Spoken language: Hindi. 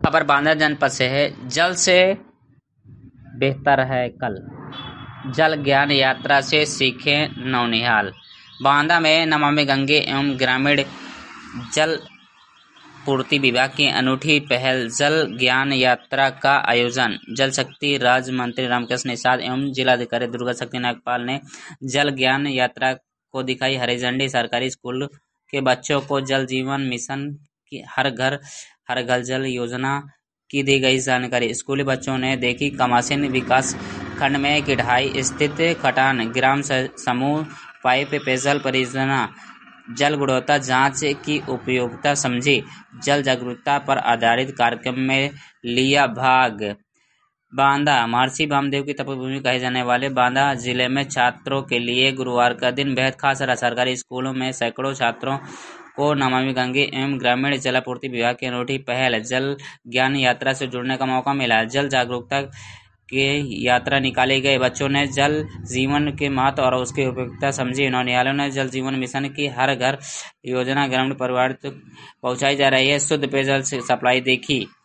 खबर बांदा जनपद से है। जल से बेहतर है कल, जल ज्ञान यात्रा से सीखें नौनिहाल। बांदा में नमामि गंगे एवं ग्रामीण जल पूर्ति विभाग की अनूठी पहल जल ज्ञान यात्रा का आयोजन। जल शक्ति राज्य मंत्री रामकृष्ण निषाद एवं जिलाधिकारी दुर्गा शक्ति नागपाल ने जल ज्ञान यात्रा को दिखाई हरी झंडी। सरकारी स्कूल के बच्चों को जल जीवन मिशन की हर घर जल योजना की दी गई जानकारी। स्कूली बच्चों ने देखी कमासिन विकास खंड में किढ़ाई स्थित खटान ग्राम समूह पाइप पेयजल परियोजना जल गुणवत्ता जांच की उपयोगिता समझी। जल जागरूकता पर आधारित कार्यक्रम में लिया भाग। बांदा महर्षि वामदेव की तपोभूमि कहे जाने वाले बांदा जिले में छात्रों के लिए गुरुवार का दिन बेहद खास रहा। सरकारी स्कूलों में सैकड़ों छात्रों को नमामि गंगे एवं ग्रामीण जलापूर्ति विभाग की अनूठी पहल जल ज्ञान यात्रा से जुड़ने का मौका मिला। जल जागरूकता के यात्रा निकाले गए बच्चों ने जल जीवन के महत्व और उसकी उपयोगिता समझी। नौनिहालों ने जल जीवन मिशन की हर घर योजना ग्रामीण परिवार तक पहुंचाई जा रही है शुद्ध पेयजल सप्लाई देखी।